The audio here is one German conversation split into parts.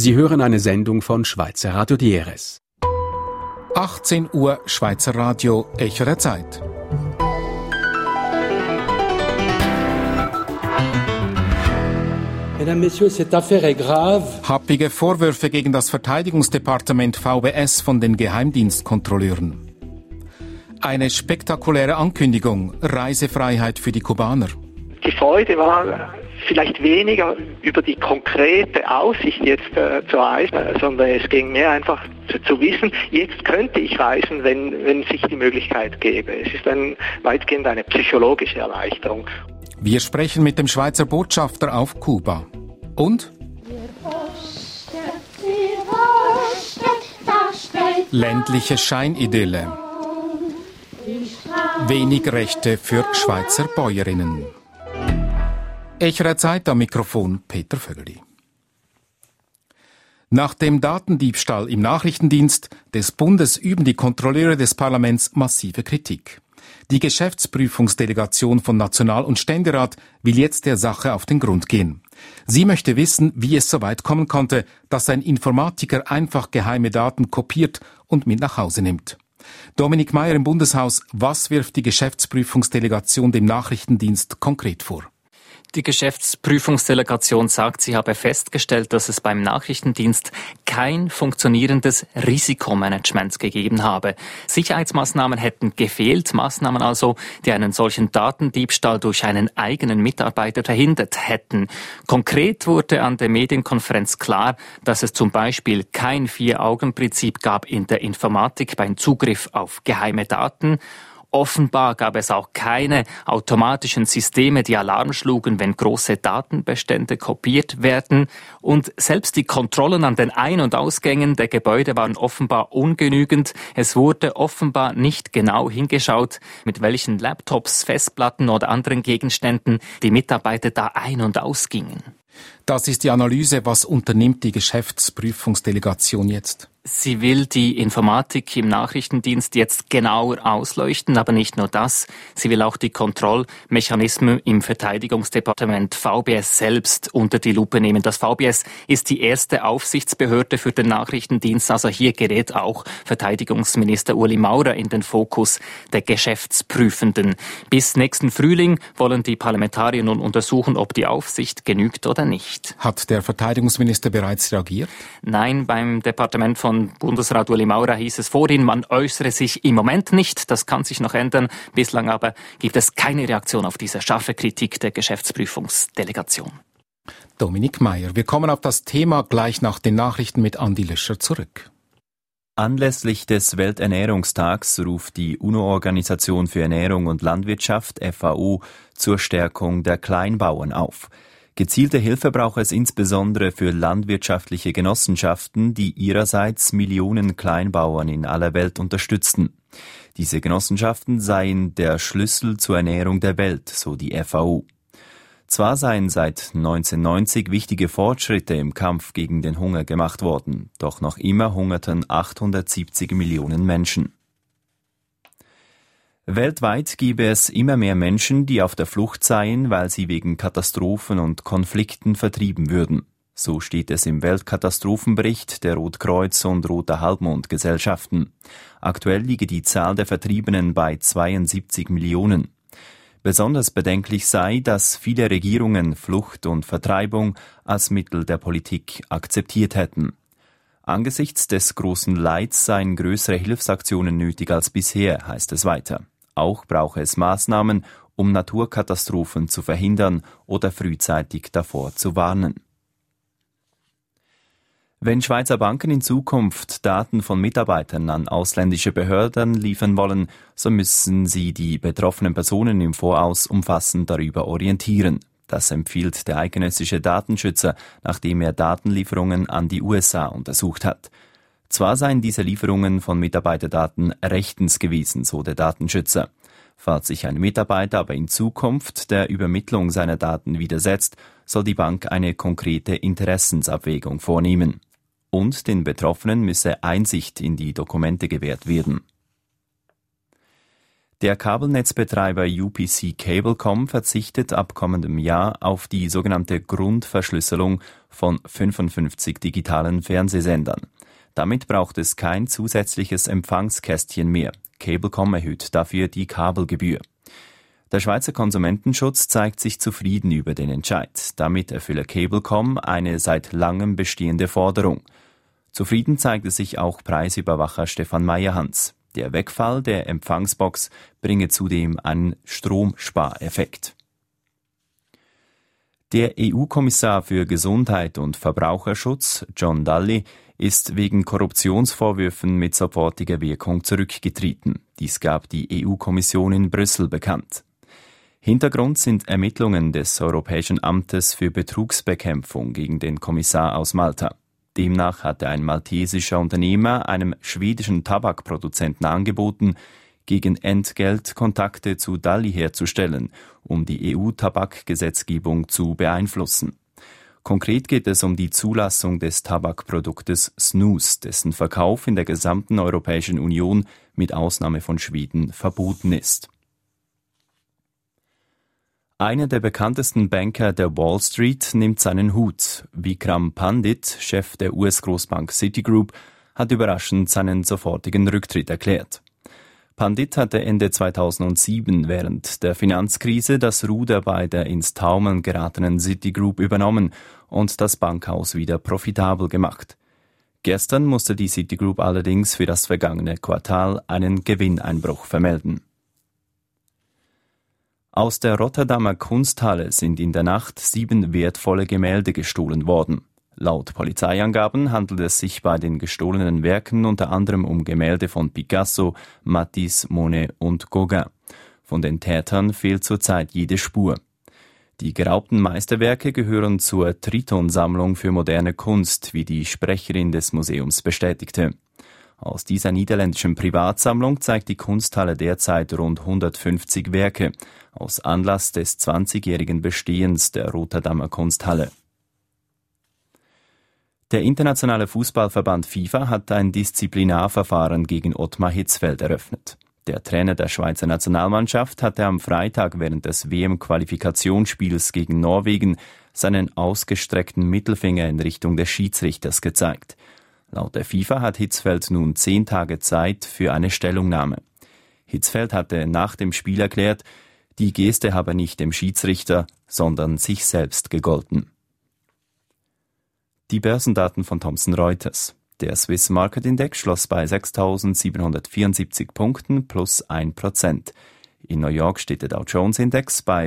Sie hören eine Sendung von Schweizer Radio DRS. 18 Uhr Schweizer Radio, Echo der Zeit. Mesdames, Messieurs, cette affaire est grave. Happige Vorwürfe gegen das Verteidigungsdepartement VBS von den Geheimdienstkontrolleuren. Eine spektakuläre Ankündigung, Reisefreiheit für die Kubaner. Die Freude war vielleicht weniger über die konkrete Aussicht jetzt zu reisen, sondern es ging mehr einfach zu wissen, jetzt könnte ich reisen, wenn sich die Möglichkeit gäbe. Es ist weitgehend eine psychologische Erleichterung. Wir sprechen mit dem Schweizer Botschafter auf Kuba. Und? Ländliche Scheinidylle. Wenig Rechte für Schweizer Bäuerinnen. Echo der Zeit, am Mikrofon Peter Vögeli. Nach dem Datendiebstahl im Nachrichtendienst des Bundes üben die Kontrolleure des Parlaments massive Kritik. Die Geschäftsprüfungsdelegation von National- und Ständerat will jetzt der Sache auf den Grund gehen. Sie möchte wissen, wie es so weit kommen konnte, dass ein Informatiker einfach geheime Daten kopiert und mit nach Hause nimmt. Dominik Meier im Bundeshaus, was wirft die Geschäftsprüfungsdelegation dem Nachrichtendienst konkret vor? Die Geschäftsprüfungsdelegation sagt, sie habe festgestellt, dass es beim Nachrichtendienst kein funktionierendes Risikomanagement gegeben habe. Sicherheitsmaßnahmen hätten gefehlt, Maßnahmen also, die einen solchen Datendiebstahl durch einen eigenen Mitarbeiter verhindert hätten. Konkret wurde an der Medienkonferenz klar, dass es zum Beispiel kein Vier-Augen-Prinzip gab in der Informatik beim Zugriff auf geheime Daten. Offenbar gab es auch keine automatischen Systeme, die Alarm schlugen, wenn große Datenbestände kopiert werden. Und selbst die Kontrollen an den Ein- und Ausgängen der Gebäude waren offenbar ungenügend. Es wurde offenbar nicht genau hingeschaut, mit welchen Laptops, Festplatten oder anderen Gegenständen die Mitarbeiter da ein- und ausgingen. Das ist die Analyse. Was unternimmt die Geschäftsprüfungsdelegation jetzt? Sie will die Informatik im Nachrichtendienst jetzt genauer ausleuchten, aber nicht nur das. Sie will auch die Kontrollmechanismen im Verteidigungsdepartement VBS selbst unter die Lupe nehmen. Das VBS ist die erste Aufsichtsbehörde für den Nachrichtendienst. Also hier gerät auch Verteidigungsminister Ueli Maurer in den Fokus der Geschäftsprüfenden. Bis nächsten Frühling wollen die Parlamentarier nun untersuchen, ob die Aufsicht genügt oder nicht. Hat der Verteidigungsminister bereits reagiert? Nein, beim Departement von Bundesrat Ueli Maurer hieß es vorhin, man äußere sich im Moment nicht. Das kann sich noch ändern. Bislang aber gibt es keine Reaktion auf diese scharfe Kritik der Geschäftsprüfungsdelegation. Dominik Meier. Wir kommen auf das Thema gleich nach den Nachrichten mit Andi Löscher zurück. Anlässlich des Welternährungstags ruft die UNO-Organisation für Ernährung und Landwirtschaft FAO zur Stärkung der Kleinbauern auf. Gezielte Hilfe braucht es insbesondere für landwirtschaftliche Genossenschaften, die ihrerseits Millionen Kleinbauern in aller Welt unterstützten. Diese Genossenschaften seien der Schlüssel zur Ernährung der Welt, so die FAO. Zwar seien seit 1990 wichtige Fortschritte im Kampf gegen den Hunger gemacht worden, doch noch immer hungerten 870 Millionen Menschen. Weltweit gäbe es immer mehr Menschen, die auf der Flucht seien, weil sie wegen Katastrophen und Konflikten vertrieben würden. So steht es im Weltkatastrophenbericht der Rotkreuz- und Roter Halbmond-Gesellschaften. Aktuell liege die Zahl der Vertriebenen bei 72 Millionen. Besonders bedenklich sei, dass viele Regierungen Flucht und Vertreibung als Mittel der Politik akzeptiert hätten. Angesichts des großen Leids seien größere Hilfsaktionen nötig als bisher, heißt es weiter. Auch brauche es Maßnahmen, um Naturkatastrophen zu verhindern oder frühzeitig davor zu warnen. Wenn Schweizer Banken in Zukunft Daten von Mitarbeitern an ausländische Behörden liefern wollen, so müssen sie die betroffenen Personen im Voraus umfassend darüber orientieren. Das empfiehlt der eidgenössische Datenschützer, nachdem er Datenlieferungen an die USA untersucht hat. Zwar seien diese Lieferungen von Mitarbeiterdaten rechtens gewesen, so der Datenschützer. Falls sich ein Mitarbeiter aber in Zukunft der Übermittlung seiner Daten widersetzt, soll die Bank eine konkrete Interessensabwägung vornehmen. Und den Betroffenen müsse Einsicht in die Dokumente gewährt werden. Der Kabelnetzbetreiber UPC Cablecom verzichtet ab kommendem Jahr auf die sogenannte Grundverschlüsselung von 55 digitalen Fernsehsendern. Damit braucht es kein zusätzliches Empfangskästchen mehr. Cablecom erhöht dafür die Kabelgebühr. Der Schweizer Konsumentenschutz zeigt sich zufrieden über den Entscheid. Damit erfülle Cablecom eine seit langem bestehende Forderung. Zufrieden zeigte sich auch Preisüberwacher Stefan Meyerhans. Der Wegfall der Empfangsbox bringe zudem einen Stromspareffekt. Der EU-Kommissar für Gesundheit und Verbraucherschutz, John Dalli, ist wegen Korruptionsvorwürfen mit sofortiger Wirkung zurückgetreten. Dies gab die EU-Kommission in Brüssel bekannt. Hintergrund sind Ermittlungen des Europäischen Amtes für Betrugsbekämpfung gegen den Kommissar aus Malta. Demnach hatte ein maltesischer Unternehmer einem schwedischen Tabakproduzenten angeboten, gegen Entgelt Kontakte zu Dalli herzustellen, um die EU-Tabakgesetzgebung zu beeinflussen. Konkret geht es um die Zulassung des Tabakproduktes Snus, dessen Verkauf in der gesamten Europäischen Union mit Ausnahme von Schweden verboten ist. Einer der bekanntesten Banker der Wall Street nimmt seinen Hut. Vikram Pandit, Chef der US-Großbank Citigroup, hat überraschend seinen sofortigen Rücktritt erklärt. Pandit hatte Ende 2007 während der Finanzkrise das Ruder bei der ins Taumeln geratenen Citigroup übernommen und das Bankhaus wieder profitabel gemacht. Gestern musste die Citigroup allerdings für das vergangene Quartal einen Gewinneinbruch vermelden. Aus der Rotterdamer Kunsthalle sind in der Nacht 7 wertvolle Gemälde gestohlen worden. Laut Polizeiangaben handelt es sich bei den gestohlenen Werken unter anderem um Gemälde von Picasso, Matisse, Monet und Gauguin. Von den Tätern fehlt zurzeit jede Spur. Die geraubten Meisterwerke gehören zur Triton-Sammlung für moderne Kunst, wie die Sprecherin des Museums bestätigte. Aus dieser niederländischen Privatsammlung zeigt die Kunsthalle derzeit rund 150 Werke, aus Anlass des 20-jährigen Bestehens der Rotterdamer Kunsthalle. Der internationale Fußballverband FIFA hat ein Disziplinarverfahren gegen Ottmar Hitzfeld eröffnet. Der Trainer der Schweizer Nationalmannschaft hatte am Freitag während des WM-Qualifikationsspiels gegen Norwegen seinen ausgestreckten Mittelfinger in Richtung des Schiedsrichters gezeigt. Laut der FIFA hat Hitzfeld nun 10 Tage Zeit für eine Stellungnahme. Hitzfeld hatte nach dem Spiel erklärt, die Geste habe nicht dem Schiedsrichter, sondern sich selbst gegolten. Die Börsendaten von Thomson Reuters. Der Swiss Market Index schloss bei 6.774 Punkten plus 1%. In New York steht der Dow Jones Index bei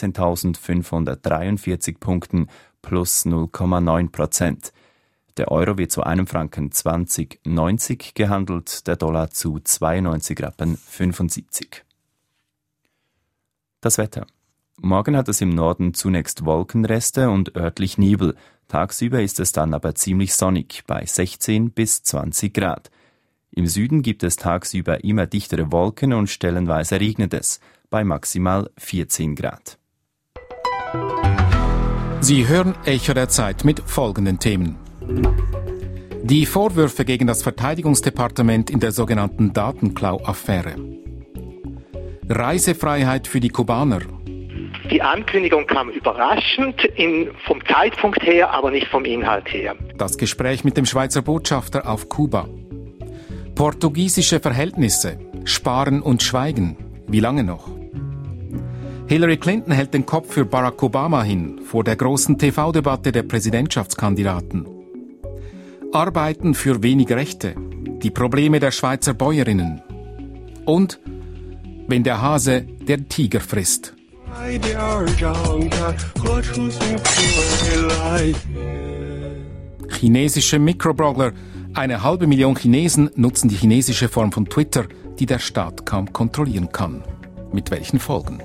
13.543 Punkten plus 0,9%. Der Euro wird zu einem Franken 20,90 gehandelt, der Dollar zu 92,75 Rappen. Das Wetter. Morgen hat es im Norden zunächst Wolkenreste und örtlich Nebel. Tagsüber ist es dann aber ziemlich sonnig, bei 16 bis 20 Grad. Im Süden gibt es tagsüber immer dichtere Wolken und stellenweise regnet es, bei maximal 14 Grad. Sie hören Echo der Zeit mit folgenden Themen. Die Vorwürfe gegen das Verteidigungsdepartement in der sogenannten Datenklau-Affäre. Reisefreiheit für die Kubaner. Die Ankündigung kam überraschend, vom Zeitpunkt her, aber nicht vom Inhalt her. Das Gespräch mit dem Schweizer Botschafter auf Kuba. Portugiesische Verhältnisse. Sparen und Schweigen. Wie lange noch? Hillary Clinton hält den Kopf für Barack Obama hin vor der großen TV-Debatte der Präsidentschaftskandidaten. Arbeiten für weniger Rechte. Die Probleme der Schweizer Bäuerinnen. Und wenn der Hase der Tiger frisst. Chinesische Mikroblogger. 500.000 Chinesen nutzen die chinesische Form von Twitter, die der Staat kaum kontrollieren kann. Mit welchen Folgen?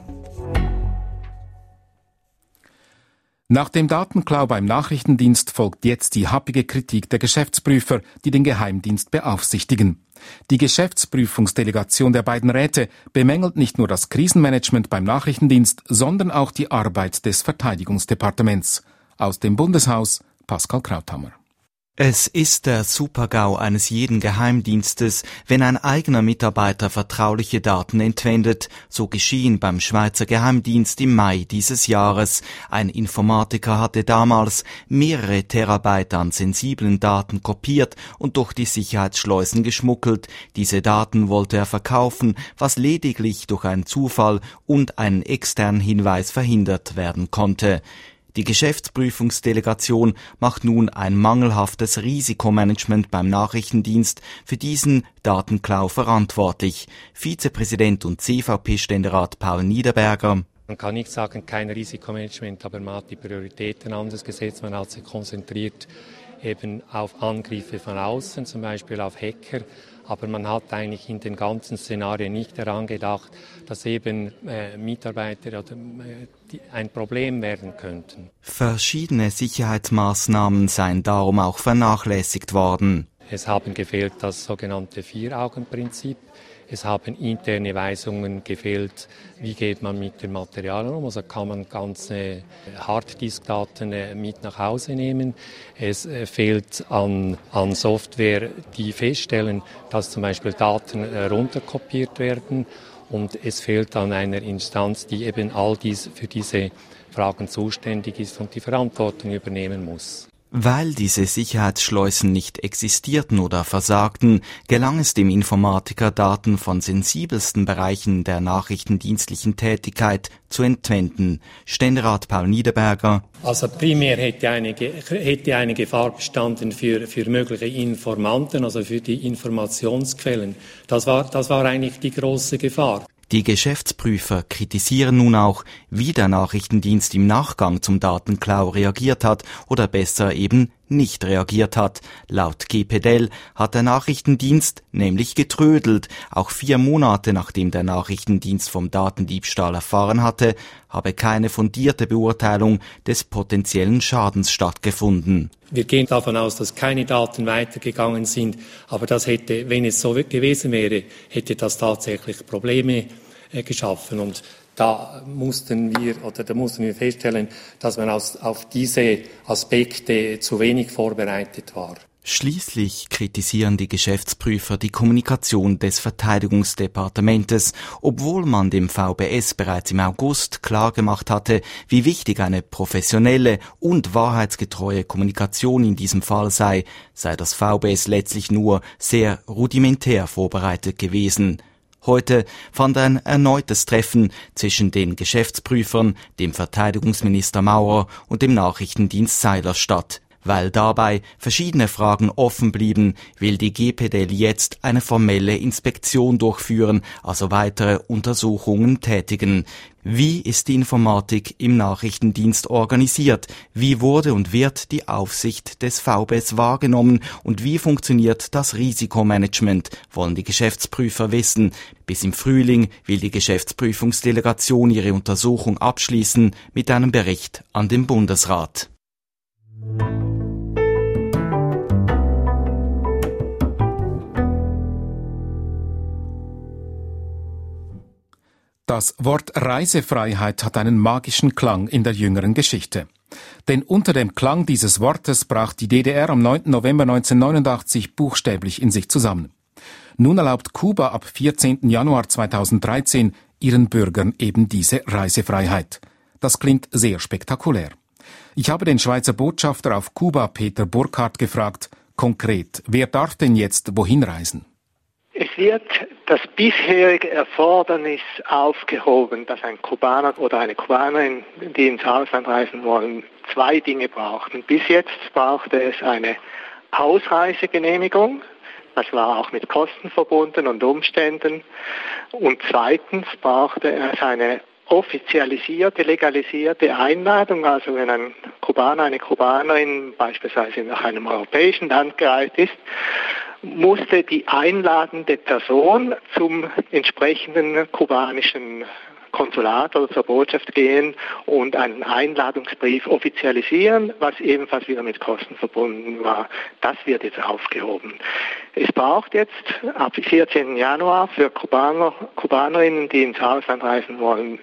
Nach dem Datenklau beim Nachrichtendienst folgt jetzt die happige Kritik der Geschäftsprüfer, die den Geheimdienst beaufsichtigen. Die Geschäftsprüfungsdelegation der beiden Räte bemängelt nicht nur das Krisenmanagement beim Nachrichtendienst, sondern auch die Arbeit des Verteidigungsdepartements. Aus dem Bundeshaus Pascal Krauthammer. Es ist der Super-GAU eines jeden Geheimdienstes, wenn ein eigener Mitarbeiter vertrauliche Daten entwendet. So geschehen beim Schweizer Geheimdienst im Mai dieses Jahres. Ein Informatiker hatte damals mehrere Terabyte an sensiblen Daten kopiert und durch die Sicherheitsschleusen geschmuggelt. Diese Daten wollte er verkaufen, was lediglich durch einen Zufall und einen externen Hinweis verhindert werden konnte. Die Geschäftsprüfungsdelegation macht nun ein mangelhaftes Risikomanagement beim Nachrichtendienst für diesen Datenklau verantwortlich. Vizepräsident und CVP-Ständerat Paul Niederberger: Man kann nicht sagen, kein Risikomanagement, aber man hat die Prioritäten anders gesetzt. Man hat sich konzentriert eben auf Angriffe von außen, zum Beispiel auf Hacker. Aber man hat eigentlich in den ganzen Szenarien nicht daran gedacht, dass eben Mitarbeiter ein Problem werden könnten. Verschiedene Sicherheitsmaßnahmen seien darum auch vernachlässigt worden. Es haben gefehlt das sogenannte Vier-Augen-Prinzip. Es haben interne Weisungen gefehlt, wie geht man mit den Materialien um. Also kann man ganze Harddisk-Daten mit nach Hause nehmen. Es fehlt an Software, die feststellen, dass zum Beispiel Daten runterkopiert werden. Und es fehlt an einer Instanz, die eben für diese Fragen zuständig ist und die Verantwortung übernehmen muss. Weil diese Sicherheitsschleusen nicht existierten oder versagten, gelang es dem Informatiker, Daten von sensibelsten Bereichen der nachrichtendienstlichen Tätigkeit zu entwenden. Ständerat Paul Niederberger: Also primär hätte eine Gefahr bestanden für mögliche Informanten, also für die Informationsquellen. Das war eigentlich die große Gefahr. Die Geschäftsprüfer kritisieren nun auch, wie der Nachrichtendienst im Nachgang zum Datenklau reagiert hat oder besser eben nicht reagiert hat. Laut GPDL hat der Nachrichtendienst nämlich getrödelt. Auch 4 Monate nachdem der Nachrichtendienst vom Datendiebstahl erfahren hatte, habe keine fundierte Beurteilung des potenziellen Schadens stattgefunden. Wir gehen davon aus, dass keine Daten weitergegangen sind, aber das hätte, wenn es so gewesen wäre, hätte das tatsächlich Probleme geschaffen. Und da mussten wir feststellen, dass man auf diese Aspekte zu wenig vorbereitet war. Schließlich kritisieren die Geschäftsprüfer die Kommunikation des Verteidigungsdepartementes, obwohl man dem VBS bereits im August klargemacht hatte, wie wichtig eine professionelle und wahrheitsgetreue Kommunikation in diesem Fall sei das VBS letztlich nur sehr rudimentär vorbereitet gewesen. Heute fand ein erneutes Treffen zwischen den Geschäftsprüfern, dem Verteidigungsminister Maurer und dem Nachrichtendienst Seiler statt. Weil dabei verschiedene Fragen offen blieben, will die GPDL jetzt eine formelle Inspektion durchführen, also weitere Untersuchungen tätigen. Wie ist die Informatik im Nachrichtendienst organisiert? Wie wurde und wird die Aufsicht des VBS wahrgenommen? Und wie funktioniert das Risikomanagement? Wollen die Geschäftsprüfer wissen. Bis im Frühling will die Geschäftsprüfungsdelegation ihre Untersuchung abschließen mit einem Bericht an den Bundesrat. Das Wort Reisefreiheit hat einen magischen Klang in der jüngeren Geschichte. Denn unter dem Klang dieses Wortes brach die DDR am 9. November 1989 buchstäblich in sich zusammen. Nun erlaubt Kuba ab 14. Januar 2013 ihren Bürgern eben diese Reisefreiheit. Das klingt sehr spektakulär. Ich habe den Schweizer Botschafter auf Kuba, Peter Burkhardt, gefragt, konkret, wer darf denn jetzt wohin reisen? Es wird das bisherige Erfordernis aufgehoben, dass ein Kubaner oder eine Kubanerin, die ins Ausland reisen wollen, 2 Dinge brauchten. Bis jetzt brauchte es eine Ausreisegenehmigung. Das war auch mit Kosten verbunden und Umständen. Und zweitens brauchte es eine offizialisierte, legalisierte Einladung, also wenn ein Kubaner, eine Kubanerin beispielsweise nach einem europäischen Land gereist ist, musste die einladende Person zum entsprechenden kubanischen Konsulat oder zur Botschaft gehen und einen Einladungsbrief offizialisieren, was ebenfalls wieder mit Kosten verbunden war. Das wird jetzt aufgehoben. Es braucht jetzt ab 14. Januar für Kubanerinnen, die ins Ausland reisen wollen,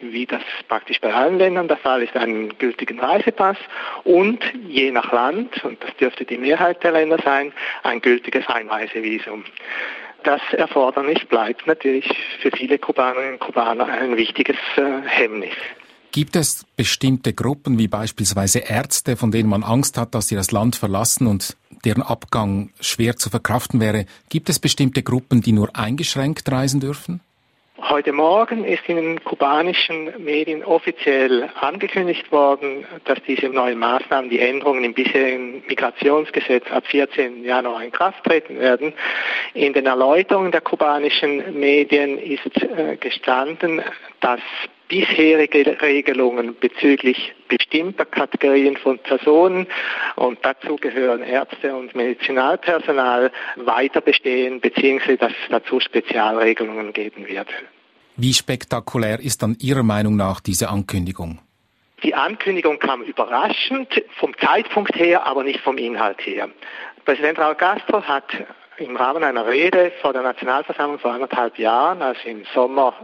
wie das praktisch bei allen Ländern der Fall ist, einen gültigen Reisepass und je nach Land, und das dürfte die Mehrheit der Länder sein, ein gültiges Einreisevisum. Das Erfordernis bleibt natürlich für viele Kubanerinnen und Kubaner ein wichtiges Hemmnis. Gibt es bestimmte Gruppen, wie beispielsweise Ärzte, von denen man Angst hat, dass sie das Land verlassen und deren Abgang schwer zu verkraften wäre? Gibt es bestimmte Gruppen, die nur eingeschränkt reisen dürfen? Heute Morgen ist in den kubanischen Medien offiziell angekündigt worden, dass diese neuen Maßnahmen, die Änderungen im bisherigen Migrationsgesetz ab 14. Januar in Kraft treten werden. In den Erläuterungen der kubanischen Medien ist gestanden, dass bisherige Regelungen bezüglich bestimmter Kategorien von Personen, und dazu gehören Ärzte und Medizinalpersonal, weiter bestehen, beziehungsweise dass es dazu Spezialregelungen geben wird. Wie spektakulär ist dann Ihrer Meinung nach diese Ankündigung? Die Ankündigung kam überraschend, vom Zeitpunkt her, aber nicht vom Inhalt her. Präsident Raúl Castro hat im Rahmen einer Rede vor der Nationalversammlung vor 1,5 Jahren, also im Sommer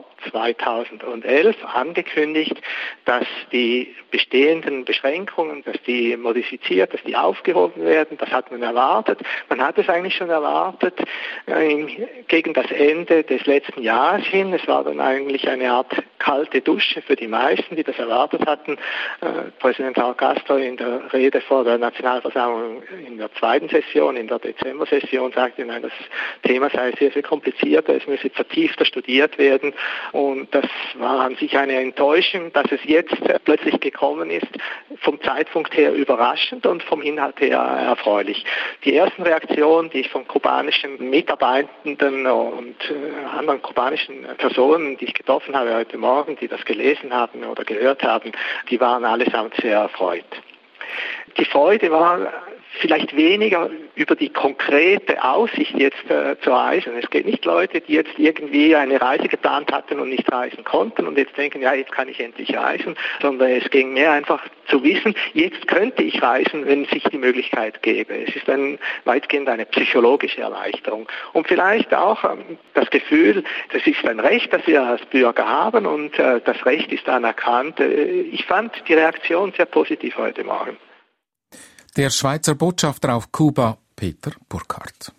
2011, angekündigt, dass die bestehenden Beschränkungen, dass die modifiziert, dass die aufgehoben werden. Das hat man erwartet. Man hat es eigentlich schon erwartet gegen das Ende des letzten Jahres hin. Es war dann eigentlich eine Art kalte Dusche für die meisten, die das erwartet hatten. Präsident Raúl Castro in der Rede vor der Nationalversammlung in der zweiten Session, in der Dezember-Session, sagte, nein, das Thema sei sehr viel komplizierter, es müsse vertiefter studiert werden. Und das war an sich eine Enttäuschung, dass es jetzt plötzlich gekommen ist, vom Zeitpunkt her überraschend und vom Inhalt her erfreulich. Die ersten Reaktionen, die ich von kubanischen Mitarbeitenden und anderen kubanischen Personen, die ich getroffen habe heute Morgen, die das gelesen haben oder gehört haben, die waren allesamt sehr erfreut. Die Freude war vielleicht weniger über die konkrete Aussicht jetzt zu reisen. Es geht nicht Leute, die jetzt irgendwie eine Reise geplant hatten und nicht reisen konnten und jetzt denken, ja, jetzt kann ich endlich reisen, sondern es ging mehr einfach zu wissen, jetzt könnte ich reisen, wenn sich die Möglichkeit gäbe. Es ist weitgehend eine psychologische Erleichterung. Und vielleicht auch das Gefühl, das ist ein Recht, das wir als Bürger haben und das Recht ist anerkannt. Ich fand die Reaktion sehr positiv heute Morgen. Der Schweizer Botschafter auf Kuba, Peter Burkhardt.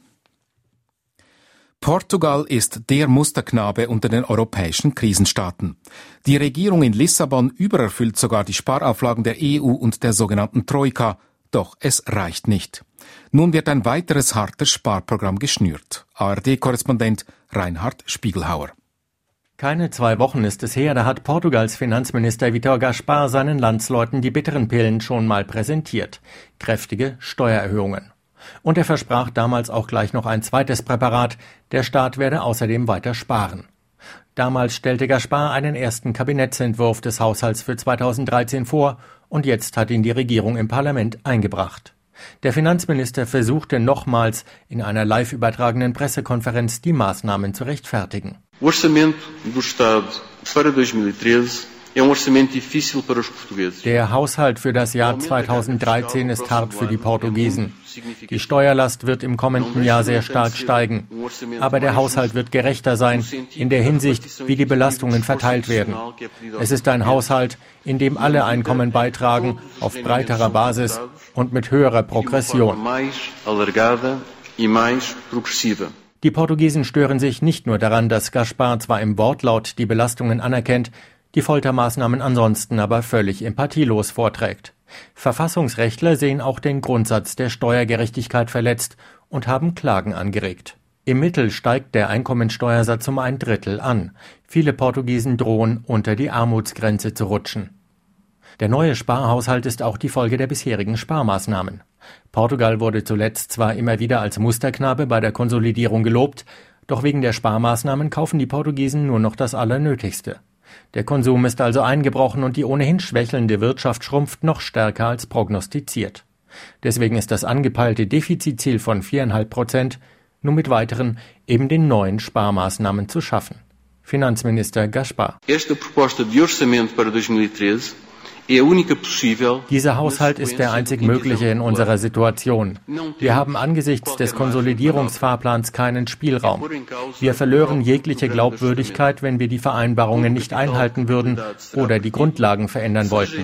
Portugal ist der Musterknabe unter den europäischen Krisenstaaten. Die Regierung in Lissabon übererfüllt sogar die Sparauflagen der EU und der sogenannten Troika, doch es reicht nicht. Nun wird ein weiteres hartes Sparprogramm geschnürt. ARD-Korrespondent Reinhard Spiegelhauer. Keine 2 Wochen ist es her, da hat Portugals Finanzminister Vítor Gaspar seinen Landsleuten die bitteren Pillen schon mal präsentiert. Kräftige Steuererhöhungen. Und er versprach damals auch gleich noch ein zweites Präparat. Der Staat werde außerdem weiter sparen. Damals stellte Gaspar einen ersten Kabinettsentwurf des Haushalts für 2013 vor und jetzt hat ihn die Regierung im Parlament eingebracht. Der Finanzminister versuchte nochmals in einer live übertragenen Pressekonferenz die Maßnahmen zu rechtfertigen. O orçamento do Estado para 2013 é orçamento difícil para os portugueses. Der Haushalt für das Jahr 2013 ist hart für die Portugiesen. Die Steuerlast wird im kommenden Jahr sehr stark steigen. Aber der Haushalt wird gerechter sein in der Hinsicht, wie die Belastungen verteilt werden. Es ist ein Haushalt, in dem alle Einkommen beitragen, auf breiterer Basis und mit höherer Progression. Die Portugiesen stören sich nicht nur daran, dass Gaspar zwar im Wortlaut die Belastungen anerkennt, die Foltermaßnahmen ansonsten aber völlig empathielos vorträgt. Verfassungsrechtler sehen auch den Grundsatz der Steuergerechtigkeit verletzt und haben Klagen angeregt. Im Mittel steigt der Einkommensteuersatz um 1/3 an. Viele Portugiesen drohen, unter die Armutsgrenze zu rutschen. Der neue Sparhaushalt ist auch die Folge der bisherigen Sparmaßnahmen. Portugal wurde zuletzt zwar immer wieder als Musterknabe bei der Konsolidierung gelobt, doch wegen der Sparmaßnahmen kaufen die Portugiesen nur noch das Allernötigste. Der Konsum ist also eingebrochen und die ohnehin schwächelnde Wirtschaft schrumpft noch stärker als prognostiziert. Deswegen ist das angepeilte Defizitziel von 4,5% nur mit weiteren, eben den neuen Sparmaßnahmen zu schaffen. Finanzminister Gaspar. Esta proposta de orçamento para 2013 Dieser Haushalt ist der einzig mögliche in unserer Situation. Wir haben angesichts des Konsolidierungsfahrplans keinen Spielraum. Wir verlören jegliche Glaubwürdigkeit, wenn wir die Vereinbarungen nicht einhalten würden oder die Grundlagen verändern wollten.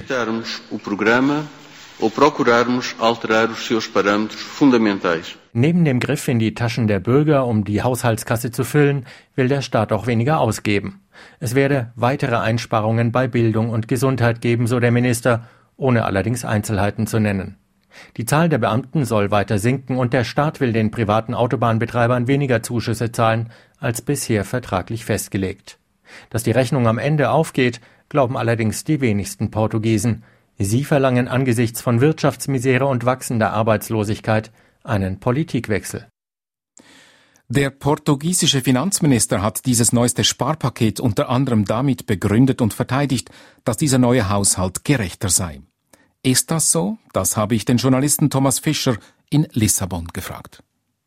Neben dem Griff in die Taschen der Bürger, um die Haushaltskasse zu füllen, will der Staat auch weniger ausgeben. Es werde weitere Einsparungen bei Bildung und Gesundheit geben, so der Minister, ohne allerdings Einzelheiten zu nennen. Die Zahl der Beamten soll weiter sinken und der Staat will den privaten Autobahnbetreibern weniger Zuschüsse zahlen, als bisher vertraglich festgelegt. Dass die Rechnung am Ende aufgeht, glauben allerdings die wenigsten Portugiesen. Sie verlangen angesichts von Wirtschaftsmisere und wachsender Arbeitslosigkeit einen Politikwechsel. Der portugiesische Finanzminister hat dieses neueste Sparpaket unter anderem damit begründet und verteidigt, dass dieser neue Haushalt gerechter sei. Ist das so? Das habe ich den Journalisten Thomas Fischer in Lissabon gefragt.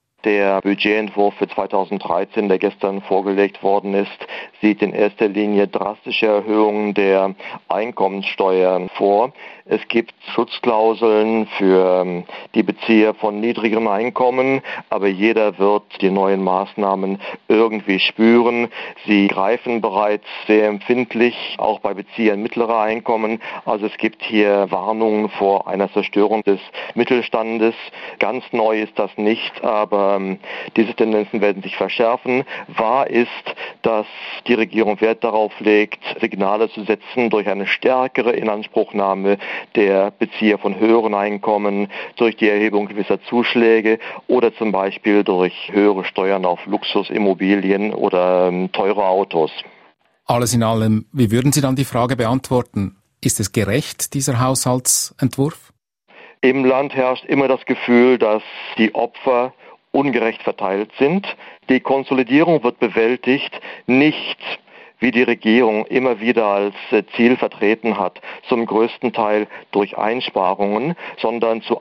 Der Budgetentwurf für 2013, der gestern vorgelegt worden ist, sieht in erster Linie drastische Erhöhungen der Einkommenssteuern vor. Es gibt Schutzklauseln für die Bezieher von niedrigeren Einkommen, aber jeder wird die neuen Maßnahmen irgendwie spüren. Sie greifen bereits sehr empfindlich, auch bei Beziehern mittlerer Einkommen. Also es gibt hier Warnungen vor einer Zerstörung des Mittelstandes. Ganz neu ist das nicht, aber diese Tendenzen werden sich verschärfen. Wahr ist, dass die Regierung Wert darauf legt, Signale zu setzen durch eine stärkere Inanspruchnahme der Bezieher von höheren Einkommen, durch die Erhebung gewisser Zuschläge oder zum Beispiel durch höhere Steuern auf Luxusimmobilien oder teure Autos. Alles in allem, wie würden Sie dann die Frage beantworten? Ist es gerecht, dieser Haushaltsentwurf? Im Land herrscht immer das Gefühl, dass die Opfer ungerecht verteilt sind. Die Konsolidierung wird bewältigt, nicht wie die Regierung immer wieder als Ziel vertreten hat, zum größten Teil durch Einsparungen, sondern zu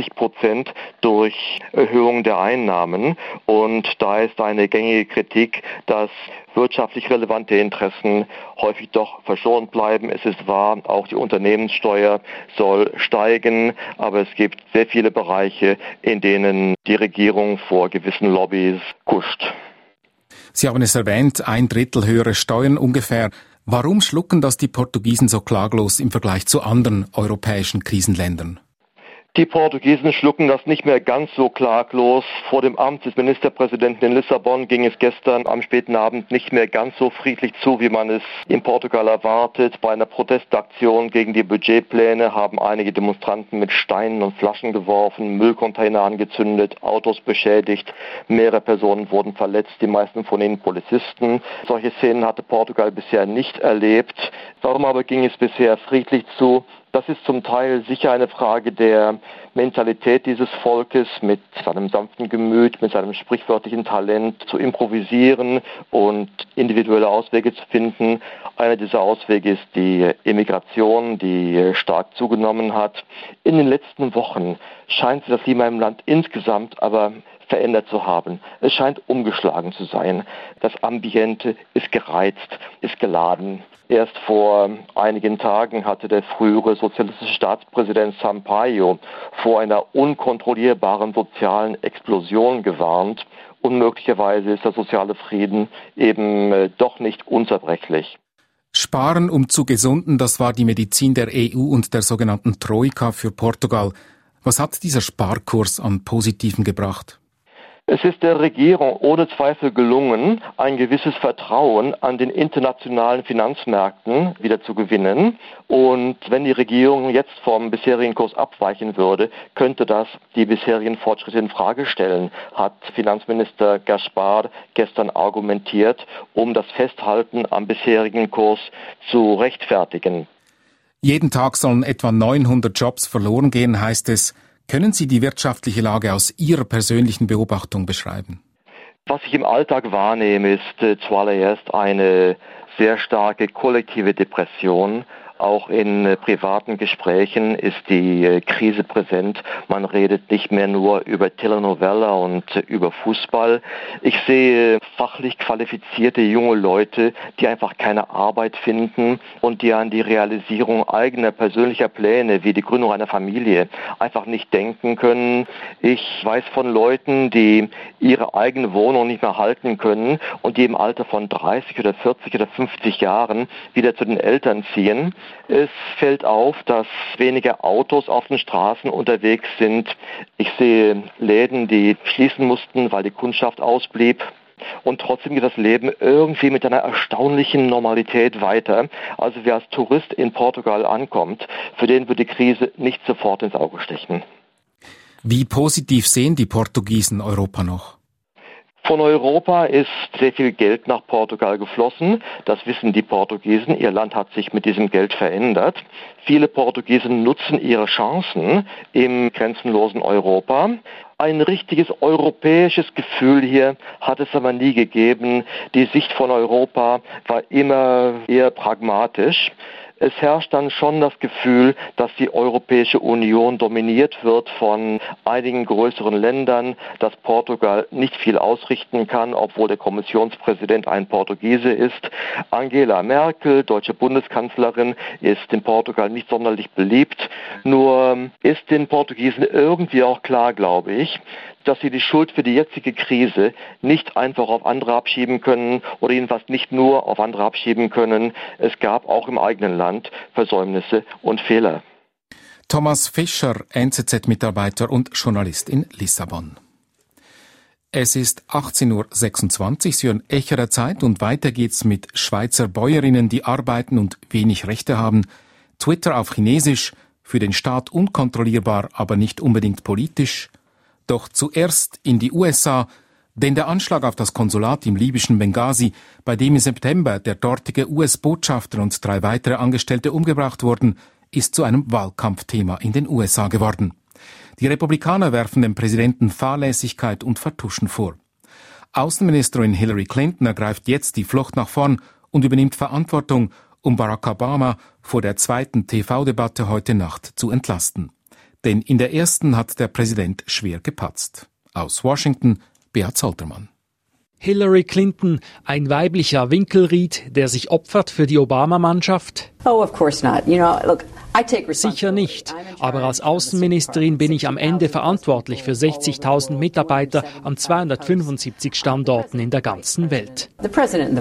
80% durch Erhöhung der Einnahmen. Und da ist eine gängige Kritik, dass wirtschaftlich relevante Interessen häufig doch verschont bleiben. Es ist wahr, auch die Unternehmenssteuer soll steigen, aber es gibt sehr viele Bereiche, in denen die Regierung vor gewissen Lobbys kuscht. Sie haben es erwähnt, 1/3 höhere Steuern ungefähr. Warum schlucken das die Portugiesen so klaglos im Vergleich zu anderen europäischen Krisenländern? Die Portugiesen schlucken das nicht mehr ganz so klaglos. Vor dem Amt des Ministerpräsidenten in Lissabon ging es gestern am späten Abend nicht mehr ganz so friedlich zu, wie man es in Portugal erwartet. Bei einer Protestaktion gegen die Budgetpläne haben einige Demonstranten mit Steinen und Flaschen geworfen, Müllcontainer angezündet, Autos beschädigt. Mehrere Personen wurden verletzt, die meisten von ihnen Polizisten. Solche Szenen hatte Portugal bisher nicht erlebt. Warum aber ging es bisher friedlich zu? Das ist zum Teil sicher eine Frage der Mentalität dieses Volkes, mit seinem sanften Gemüt, mit seinem sprichwörtlichen Talent zu improvisieren und individuelle Auswege zu finden. Einer dieser Auswege ist die Immigration, die stark zugenommen hat. In den letzten Wochen scheint sich das Klima im Land insgesamt aber verändert zu haben. Es scheint umgeschlagen zu sein. Das Ambiente ist gereizt, ist geladen. Erst vor einigen Tagen hatte der frühere sozialistische Staatspräsident Sampaio vor einer unkontrollierbaren sozialen Explosion gewarnt. Und möglicherweise ist der soziale Frieden eben doch nicht unzerbrechlich. Sparen, um zu gesunden, das war die Medizin der EU und der sogenannten Troika für Portugal. Was hat dieser Sparkurs an Positiven gebracht? Es ist der Regierung ohne Zweifel gelungen, ein gewisses Vertrauen an den internationalen Finanzmärkten wieder zu gewinnen. Und wenn die Regierung jetzt vom bisherigen Kurs abweichen würde, könnte das die bisherigen Fortschritte in Frage stellen, hat Finanzminister Gaspar gestern argumentiert, um das Festhalten am bisherigen Kurs zu rechtfertigen. Jeden Tag sollen etwa 900 Jobs verloren gehen, heißt es. Können Sie die wirtschaftliche Lage aus Ihrer persönlichen Beobachtung beschreiben? Was ich im Alltag wahrnehme, ist zuallererst eine sehr starke kollektive Depression, Auch in privaten Gesprächen ist die Krise präsent. Man redet nicht mehr nur über Telenovela und über Fußball. Ich sehe fachlich qualifizierte junge Leute, die einfach keine Arbeit finden und die an die Realisierung eigener persönlicher Pläne wie die Gründung einer Familie einfach nicht denken können. Ich weiß von Leuten, die ihre eigene Wohnung nicht mehr halten können und die im Alter von 30 oder 40 oder 50 Jahren wieder zu den Eltern ziehen. Es fällt auf, dass weniger Autos auf den Straßen unterwegs sind. Ich sehe Läden, die schließen mussten, weil die Kundschaft ausblieb. Und trotzdem geht das Leben irgendwie mit einer erstaunlichen Normalität weiter. Also wer als Tourist in Portugal ankommt, für den wird die Krise nicht sofort ins Auge stechen. Wie positiv sehen die Portugiesen Europa noch? Von Europa ist sehr viel Geld nach Portugal geflossen. Das wissen die Portugiesen. Ihr Land hat sich mit diesem Geld verändert. Viele Portugiesen nutzen ihre Chancen im grenzenlosen Europa. Ein richtiges europäisches Gefühl hier hat es aber nie gegeben. Die Sicht von Europa war immer eher pragmatisch. Es herrscht dann schon das Gefühl, dass die Europäische Union dominiert wird von einigen größeren Ländern, dass Portugal nicht viel ausrichten kann, obwohl der Kommissionspräsident ein Portugiese ist. Angela Merkel, deutsche Bundeskanzlerin, ist in Portugal nicht sonderlich beliebt. Nur ist den Portugiesen irgendwie auch klar, glaube ich, dass sie die Schuld für die jetzige Krise nicht einfach auf andere abschieben können oder jedenfalls nicht nur auf andere abschieben können. Es gab auch im eigenen Land Versäumnisse und Fehler. Thomas Fischer, NZZ-Mitarbeiter und Journalist in Lissabon. Es ist 18.26 Uhr, Sie hören Echo der Zeit und weiter geht's mit Schweizer Bäuerinnen, die arbeiten und wenig Rechte haben. Twitter auf Chinesisch, für den Staat unkontrollierbar, aber nicht unbedingt politisch. Doch zuerst in die USA, denn der Anschlag auf das Konsulat im libyschen Benghazi, bei dem im September der dortige US-Botschafter und 3 weitere Angestellte umgebracht wurden, ist zu einem Wahlkampfthema in den USA geworden. Die Republikaner werfen dem Präsidenten Fahrlässigkeit und Vertuschen vor. Außenministerin Hillary Clinton ergreift jetzt die Flucht nach vorn und übernimmt Verantwortung, um Barack Obama vor der zweiten TV-Debatte heute Nacht zu entlasten. Denn in der ersten hat der Präsident schwer gepatzt. Aus Washington, Beat Zoltermann. Hillary Clinton, ein weiblicher Winkelried, der sich opfert für die Obama-Mannschaft? Oh, of course not. Look, I take sicher nicht. Aber als Außenministerin bin ich am Ende verantwortlich für 60.000 Mitarbeiter an 275 Standorten in der ganzen Welt. Der Präsident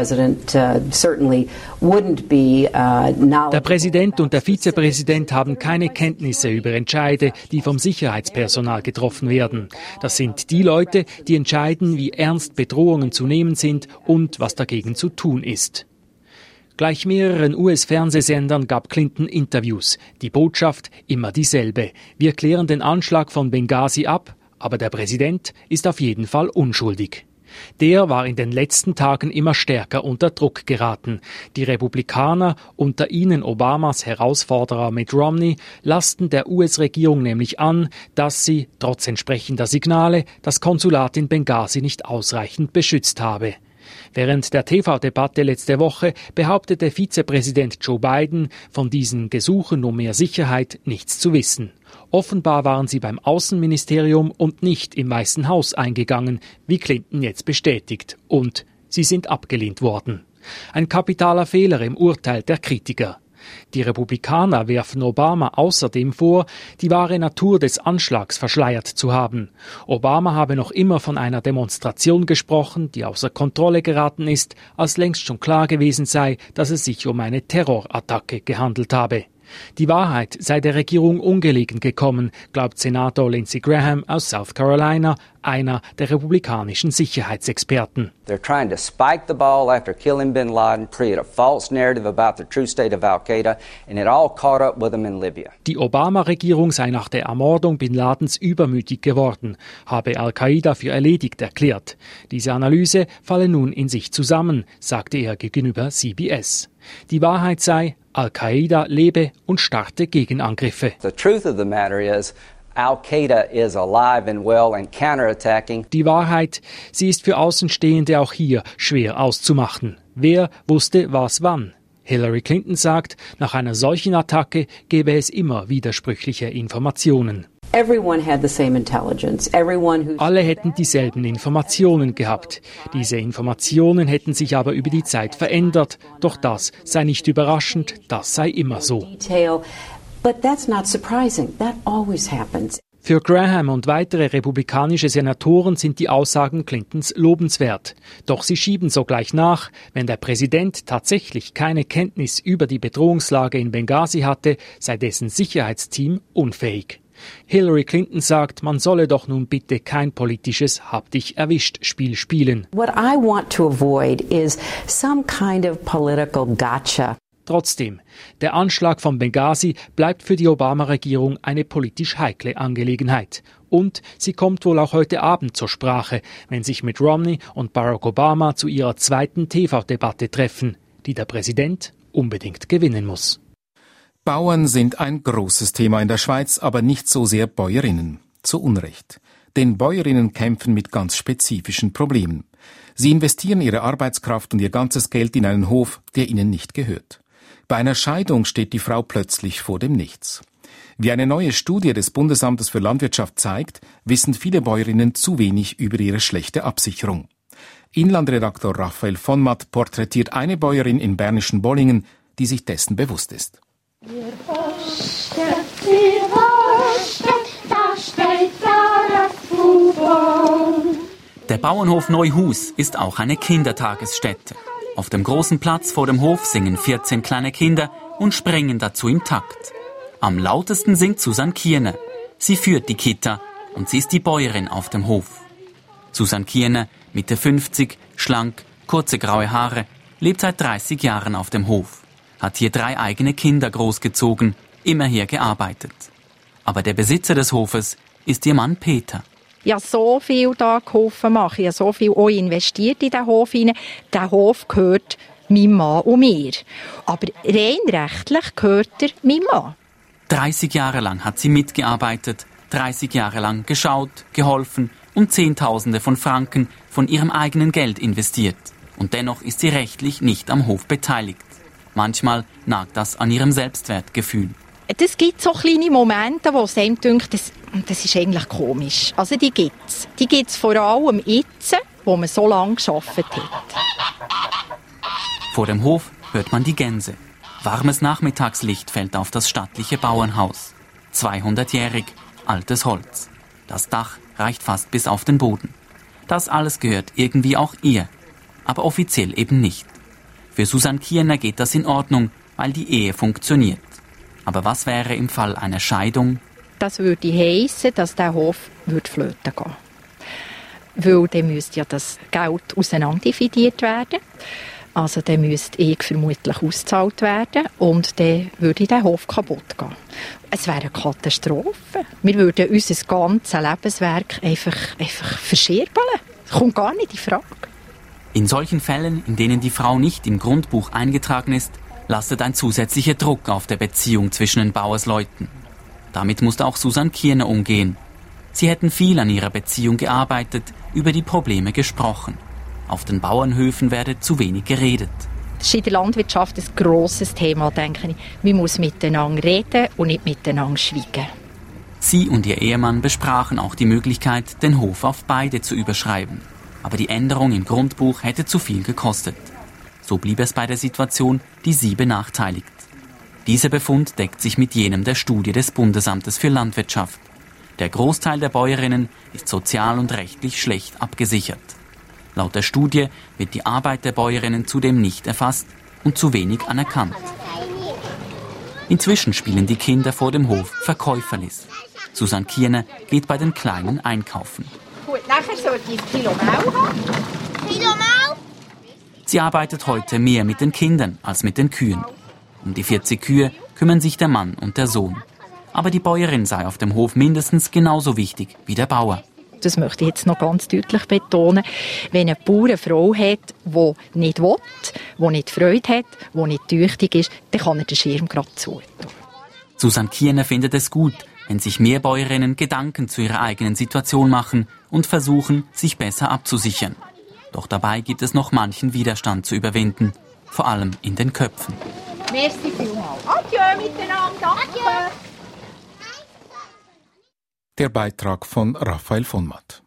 und der Vizepräsident haben keine Kenntnisse über Entscheide, die vom Sicherheitspersonal getroffen werden. Das sind die Leute, die entscheiden, wie ernst Bedrohungen zu nehmen sind und was dagegen zu tun ist. Gleich mehreren US-Fernsehsendern gab Clinton Interviews. Die Botschaft immer dieselbe. Wir klären den Anschlag von Benghazi ab, aber der Präsident ist auf jeden Fall unschuldig. Der war in den letzten Tagen immer stärker unter Druck geraten. Die Republikaner, unter ihnen Obamas Herausforderer Mitt Romney, lasten der US-Regierung nämlich an, dass sie, trotz entsprechender Signale, das Konsulat in Benghazi nicht ausreichend beschützt habe. Während der TV-Debatte letzte Woche behauptete Vizepräsident Joe Biden, von diesen Gesuchen um mehr Sicherheit nichts zu wissen. Offenbar waren sie beim Außenministerium und nicht im Weißen Haus eingegangen, wie Clinton jetzt bestätigt. Und sie sind abgelehnt worden. Ein kapitaler Fehler im Urteil der Kritiker. Die Republikaner werfen Obama außerdem vor, die wahre Natur des Anschlags verschleiert zu haben. Obama habe noch immer von einer Demonstration gesprochen, die außer Kontrolle geraten ist, als längst schon klar gewesen sei, dass es sich um eine Terrorattacke gehandelt habe. Die Wahrheit sei der Regierung ungelegen gekommen, glaubt Senator Lindsey Graham aus South Carolina, einer der republikanischen Sicherheitsexperten. They're trying to spike the ball after killing bin Laden, create a false narrative about the true state of Al-Qaeda, and it all caught up with them in Libya. Die Obama-Regierung sei nach der Ermordung bin Ladens übermütig geworden, habe Al-Qaida für erledigt erklärt. Diese Analyse falle nun in sich zusammen, sagte er gegenüber CBS. Die Wahrheit sei, Al-Qaida lebe und starte Gegenangriffe. The truth of the matter is, Al-Qaida is alive and well and counterattacking. Die Wahrheit, sie ist für Außenstehende auch hier schwer auszumachen. Wer wusste was wann? Hillary Clinton sagt, nach einer solchen Attacke gäbe es immer widersprüchliche Informationen. Alle hätten dieselben Informationen gehabt. Diese Informationen hätten sich aber über die Zeit verändert. Doch das sei nicht überraschend, das sei immer so. Für Graham und weitere republikanische Senatoren sind die Aussagen Clintons lobenswert. Doch sie schieben sogleich nach, wenn der Präsident tatsächlich keine Kenntnis über die Bedrohungslage in Benghazi hatte, sei dessen Sicherheitsteam unfähig. Hillary Clinton sagt, man solle doch nun bitte kein politisches Hab-dich-erwischt-Spiel spielen. What I want to avoid is some kind of political gotcha. Trotzdem, der Anschlag von Benghazi bleibt für die Obama-Regierung eine politisch heikle Angelegenheit. Und sie kommt wohl auch heute Abend zur Sprache, wenn sich Mitt Romney und Barack Obama zu ihrer zweiten TV-Debatte treffen, die der Präsident unbedingt gewinnen muss. Bauern sind ein großes Thema in der Schweiz, aber nicht so sehr Bäuerinnen. Zu Unrecht. Denn Bäuerinnen kämpfen mit ganz spezifischen Problemen. Sie investieren ihre Arbeitskraft und ihr ganzes Geld in einen Hof, der ihnen nicht gehört. Bei einer Scheidung steht die Frau plötzlich vor dem Nichts. Wie eine neue Studie des Bundesamtes für Landwirtschaft zeigt, wissen viele Bäuerinnen zu wenig über ihre schlechte Absicherung. Inlandredaktor Raphael von Matt porträtiert eine Bäuerin in bernischen Bollingen, die sich dessen bewusst ist. Der Bauernhof Neuhus ist auch eine Kindertagesstätte. Auf dem großen Platz vor dem Hof singen 14 kleine Kinder und springen dazu im Takt. Am lautesten singt Susanne Kierner. Sie führt die Kita und sie ist die Bäuerin auf dem Hof. Susanne Kierner, Mitte 50, schlank, kurze graue Haare, lebt seit 30 Jahren auf dem Hof. Hat hier 3 eigene Kinder großgezogen, immer hier gearbeitet. Aber der Besitzer des Hofes ist ihr Mann Peter. Ich habe so viel da geholfen machen, ich habe so viel auch investiert in den Hof hinein. Der Hof gehört meinem Mann und mir. Aber rein rechtlich gehört er meinem Mann. 30 Jahre lang hat sie mitgearbeitet, 30 Jahre lang geschaut, geholfen und Zehntausende von Franken von ihrem eigenen Geld investiert. Und dennoch ist sie rechtlich nicht am Hof beteiligt. Manchmal nagt das an ihrem Selbstwertgefühl. Es gibt so kleine Momente, wo es einem denkt, das ist eigentlich komisch. Also die gibt's. Die gibt's vor allem jetzt, wo man so lange gearbeitet hat. Vor dem Hof hört man die Gänse. Warmes Nachmittagslicht fällt auf das stattliche Bauernhaus. 200-jährig, altes Holz. Das Dach reicht fast bis auf den Boden. Das alles gehört irgendwie auch ihr, aber offiziell eben nicht. Für Susanne Kierner geht das in Ordnung, weil die Ehe funktioniert. Aber was wäre im Fall einer Scheidung? Das würde heissen, dass der Hof flöten gehen. Weil dann müsste ja das Geld auseinanderdividiert werden. Also dann müsste ich vermutlich ausgezahlt werden und dann würde der Hof kaputt gehen. Es wäre eine Katastrophe. Wir würden unser ganzes Lebenswerk einfach verscherbeln. Das kommt gar nicht in Frage. In solchen Fällen, in denen die Frau nicht im Grundbuch eingetragen ist, lastet ein zusätzlicher Druck auf der Beziehung zwischen den Bauersleuten. Damit musste auch Susanne Kierner umgehen. Sie hätten viel an ihrer Beziehung gearbeitet, über die Probleme gesprochen. Auf den Bauernhöfen werde zu wenig geredet. Das ist in der Landwirtschaft ein grosses Thema, denke ich. Man muss miteinander reden und nicht miteinander schweigen. Sie und ihr Ehemann besprachen auch die Möglichkeit, den Hof auf beide zu überschreiben. Aber die Änderung im Grundbuch hätte zu viel gekostet. So blieb es bei der Situation, die sie benachteiligt. Dieser Befund deckt sich mit jenem der Studie des Bundesamtes für Landwirtschaft. Der Großteil der Bäuerinnen ist sozial und rechtlich schlecht abgesichert. Laut der Studie wird die Arbeit der Bäuerinnen zudem nicht erfasst und zu wenig anerkannt. Inzwischen spielen die Kinder vor dem Hof Verkäuferlis. Susanne Kierner geht bei den Kleinen einkaufen. Gut, nachher sollte ich ein Kilo Mehl haben. Kilo Mehl? Sie arbeitet heute mehr mit den Kindern als mit den Kühen. Um die 40 Kühe kümmern sich der Mann und der Sohn. Aber die Bäuerin sei auf dem Hof mindestens genauso wichtig wie der Bauer. Das möchte ich jetzt noch ganz deutlich betonen. Wenn ein Bauer eine Frau hat, die nicht will, die nicht Freude hat, die nicht tüchtig ist, dann kann er den Schirm gerade zutun. Susanne Kierner findet es gut, wenn sich mehr Bäuerinnen Gedanken zu ihrer eigenen Situation machen und versuchen, sich besser abzusichern. Doch dabei gibt es noch manchen Widerstand zu überwinden. vor allem in den Köpfen. Merci vielmals. Adieu miteinander. Danke. Der Beitrag von Raphael von Matt.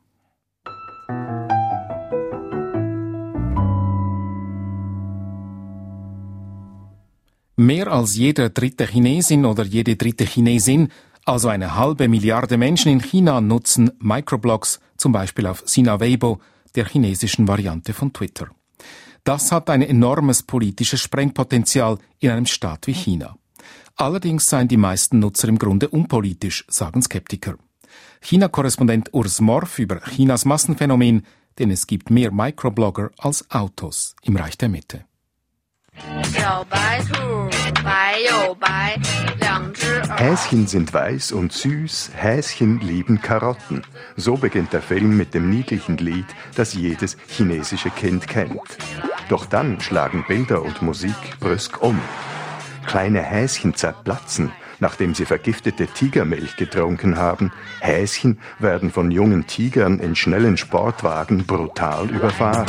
Mehr als jeder dritte Chinesin oder jede dritte Chinesin, also 1,5 Milliarde Menschen in China, nutzen Microblogs, zum Beispiel auf Sina Weibo, der chinesischen Variante von Twitter. Das hat ein enormes politisches Sprengpotenzial in einem Staat wie China. Allerdings seien die meisten Nutzer im Grunde unpolitisch, sagen Skeptiker. China-Korrespondent Urs Morf über Chinas Massenphänomen, denn es gibt mehr Microblogger als Autos im Reich der Mitte. Häschen sind weiß und süß, Häschen lieben Karotten. So beginnt der Film mit dem niedlichen Lied, das jedes chinesische Kind kennt. Doch dann schlagen Bilder und Musik brüsk um. Kleine Häschen zerplatzen, nachdem sie vergiftete Tigermilch getrunken haben. Häschen werden von jungen Tigern in schnellen Sportwagen brutal überfahren.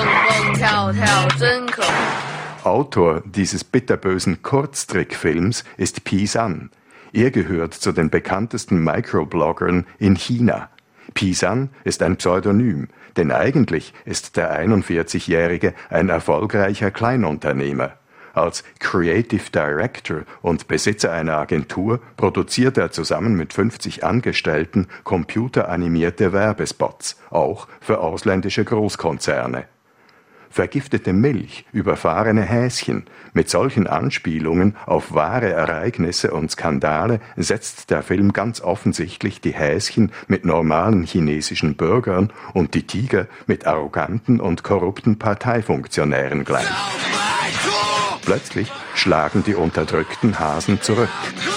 Autor dieses bitterbösen Kurztrickfilms ist Pi San. Er gehört zu den bekanntesten Microbloggern in China. Pi San ist ein Pseudonym, denn eigentlich ist der 41-Jährige ein erfolgreicher Kleinunternehmer. Als Creative Director und Besitzer einer Agentur produziert er zusammen mit 50 Angestellten computeranimierte Werbespots, auch für ausländische Großkonzerne. Vergiftete Milch, überfahrene Häschen. Mit solchen Anspielungen auf wahre Ereignisse und Skandale setzt der Film ganz offensichtlich die Häschen mit normalen chinesischen Bürgern und die Tiger mit arroganten und korrupten Parteifunktionären gleich. Plötzlich schlagen die unterdrückten Hasen zurück.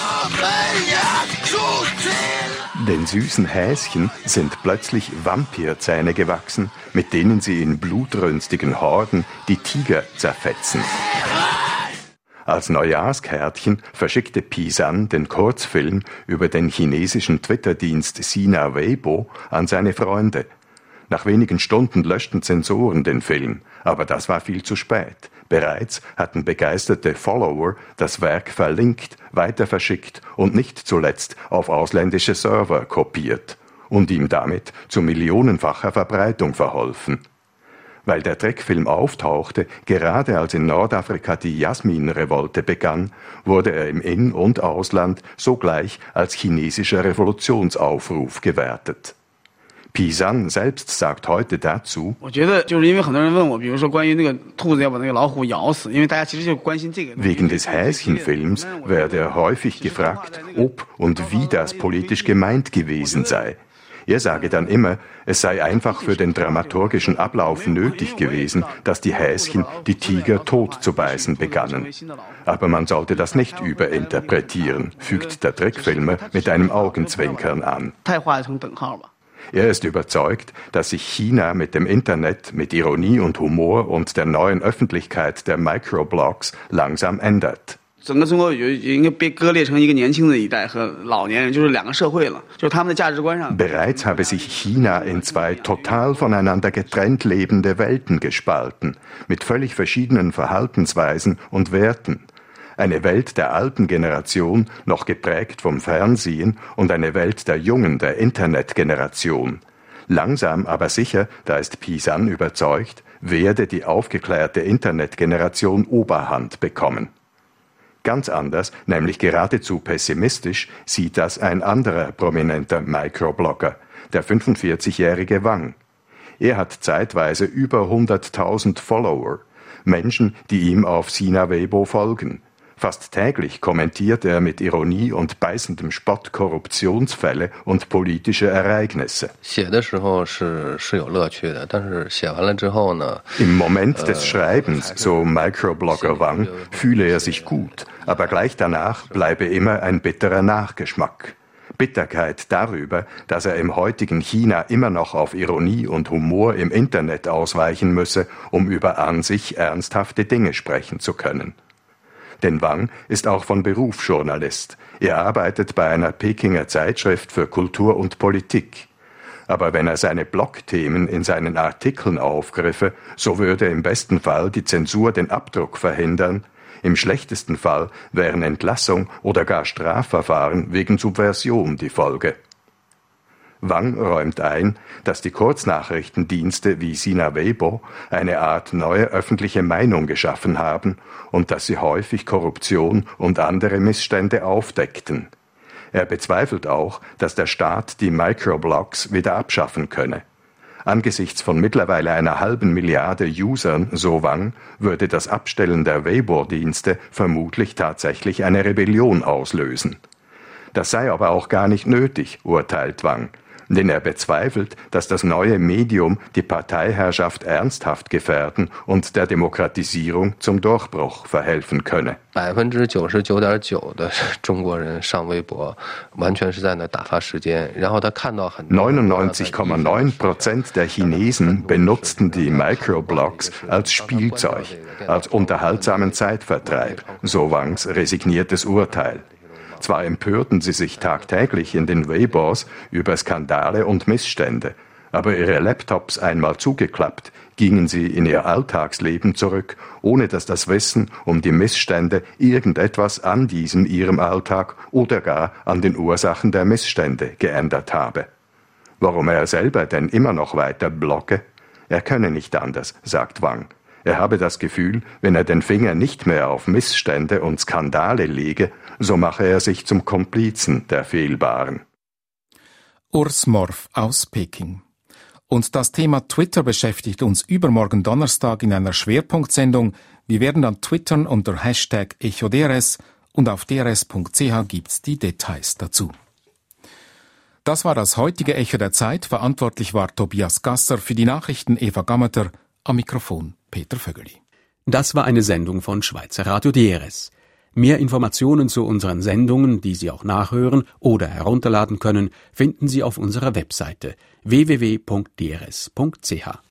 Den süßen Häschen sind plötzlich Vampirzähne gewachsen, mit denen sie in blutrünstigen Horden die Tiger zerfetzen. Als Neujahrskärtchen verschickte Pi San den Kurzfilm über den chinesischen Twitter-Dienst Sina Weibo an seine Freunde. Nach wenigen Stunden löschten Zensoren den Film, aber das war viel zu spät. Bereits hatten begeisterte Follower das Werk verlinkt, weiterverschickt und nicht zuletzt auf ausländische Server kopiert und ihm damit zu millionenfacher Verbreitung verholfen. Weil der Trickfilm auftauchte, gerade als in Nordafrika die Jasmin-Revolte begann, wurde er im In- und Ausland sogleich als chinesischer Revolutionsaufruf gewertet. Pi San selbst sagt heute dazu: Wegen des Häschenfilms werde er häufig gefragt, ob und wie das politisch gemeint gewesen sei. Er sage dann immer, es sei einfach für den dramaturgischen Ablauf nötig gewesen, dass die Häschen die Tiger tot zu beißen begannen. Aber man sollte das nicht überinterpretieren, fügt der Trickfilmer mit einem Augenzwinkern an. Er ist überzeugt, dass sich China mit dem Internet, mit Ironie und Humor und der neuen Öffentlichkeit der Microblogs langsam ändert. Bereits habe sich China in zwei total voneinander getrennt lebende Welten gespalten, mit völlig verschiedenen Verhaltensweisen und Werten. Eine Welt der alten Generation, noch geprägt vom Fernsehen, und eine Welt der jungen, der Internetgeneration. Langsam aber sicher, da ist Pi San überzeugt, werde die aufgeklärte Internetgeneration Oberhand bekommen. Ganz anders, nämlich geradezu pessimistisch, sieht das ein anderer prominenter Microblogger, der 45-jährige Wang. Er hat zeitweise über 100.000 Follower, Menschen, die ihm auf Sina Weibo folgen. Fast täglich kommentiert er mit Ironie und beißendem Spott Korruptionsfälle und politische Ereignisse. Im Moment des Schreibens, so Microblogger Wang, fühle er sich gut, aber gleich danach bleibe immer ein bitterer Nachgeschmack. Bitterkeit darüber, dass er im heutigen China immer noch auf Ironie und Humor im Internet ausweichen müsse, um über an sich ernsthafte Dinge sprechen zu können. Denn Wang ist auch von Beruf Journalist. Er arbeitet bei einer Pekinger Zeitschrift für Kultur und Politik. Aber wenn er seine Blogthemen in seinen Artikeln aufgriffe, so würde im besten Fall die Zensur den Abdruck verhindern, im schlechtesten Fall wären Entlassung oder gar Strafverfahren wegen Subversion die Folge. Wang räumt ein, dass die Kurznachrichtendienste wie Sina Weibo eine Art neue öffentliche Meinung geschaffen haben und dass sie häufig Korruption und andere Missstände aufdeckten. Er bezweifelt auch, dass der Staat die Microblogs wieder abschaffen könne. Angesichts von mittlerweile 1,5 Milliarde Usern, so Wang, würde das Abstellen der Weibo-Dienste vermutlich tatsächlich eine Rebellion auslösen. Das sei aber auch gar nicht nötig, urteilt Wang, denn er bezweifelt, dass das neue Medium die Parteiherrschaft ernsthaft gefährden und der Demokratisierung zum Durchbruch verhelfen könne. 99,9% der Chinesen benutzten die Microblogs als Spielzeug, als unterhaltsamen Zeitvertreib, so Wangs resigniertes Urteil. Zwar empörten sie sich tagtäglich in den Weibos über Skandale und Missstände, aber ihre Laptops einmal zugeklappt, gingen sie in ihr Alltagsleben zurück, ohne dass das Wissen um die Missstände irgendetwas an diesem ihrem Alltag oder gar an den Ursachen der Missstände geändert habe. Warum er selber denn immer noch weiter blogge? Er könne nicht anders, sagt Wang. Er habe das Gefühl, wenn er den Finger nicht mehr auf Missstände und Skandale lege, so mache er sich zum Komplizen der Fehlbaren. Urs Morf aus Peking. Und das Thema Twitter beschäftigt uns übermorgen Donnerstag in einer Schwerpunktsendung. Wir werden dann twittern unter Hashtag #EchoDRS und auf drs.ch gibt's die Details dazu. Das war das heutige Echo der Zeit. Verantwortlich war Tobias Gasser, für die Nachrichten Eva Gammeter, am Mikrofon Peter Vögeli. Das war eine Sendung von Schweizer Radio DRS. Mehr Informationen zu unseren Sendungen, die Sie auch nachhören oder herunterladen können, finden Sie auf unserer Webseite www.drs.ch.